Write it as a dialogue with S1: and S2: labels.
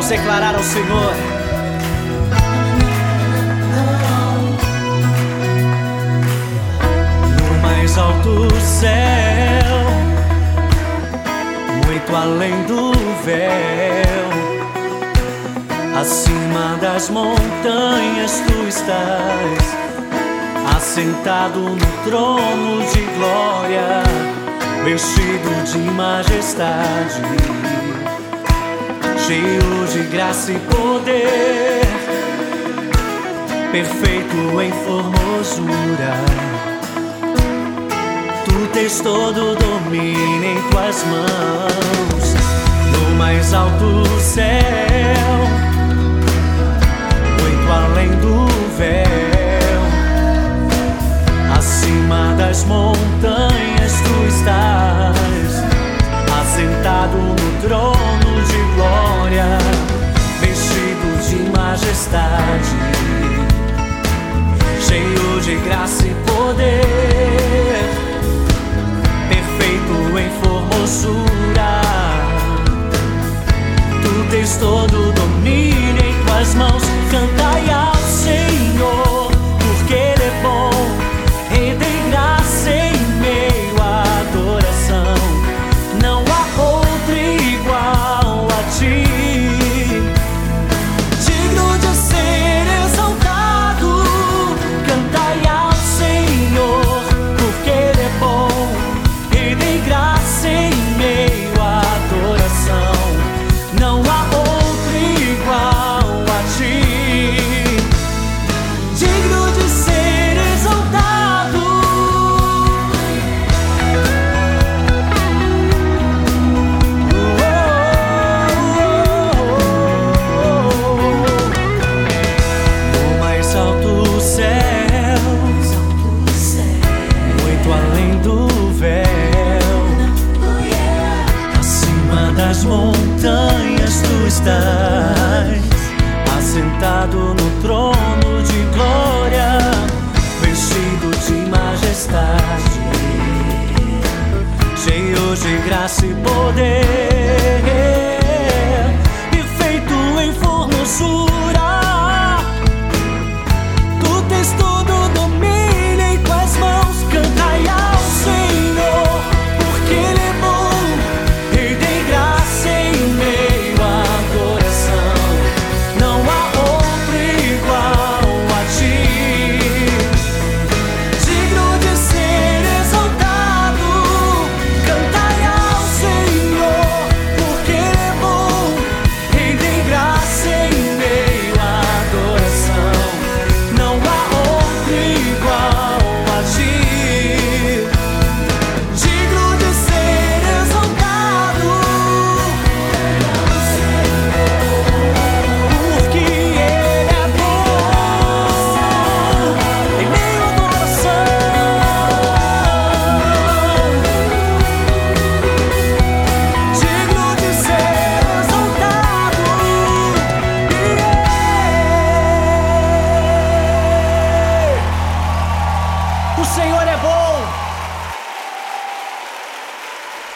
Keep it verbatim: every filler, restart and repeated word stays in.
S1: Vamos declarar ao Senhor. No mais alto céu, muito além do véu, acima das montanhas tu estás, assentado no trono de glória, vestido de majestade, cheio de graça e poder, perfeito em formosura. Tu tens todo o domínio em tuas mãos. No mais alto céu, muito além do véu, acima das montanhas tu estás, assentado no trono de glória, vestido de majestade, cheio de graça e poder, perfeito em formosura. Tu tens todo o domínio em tuas mãos. Cantai ao Senhor, porque Ele é bom, Rei de graça em meio à adoração. Não há outro igual a ti, digno de ser exaltado. Cantai ao Senhor, porque Ele é bom, Rei de graça em meio à adoração. Não há outro igual a ti, digno de ser exaltado. No mais alto céu, muito além do véu, acima das montanhas tu estás, assentado no trono de glória, vestido de majestade, cheio de graça e poder,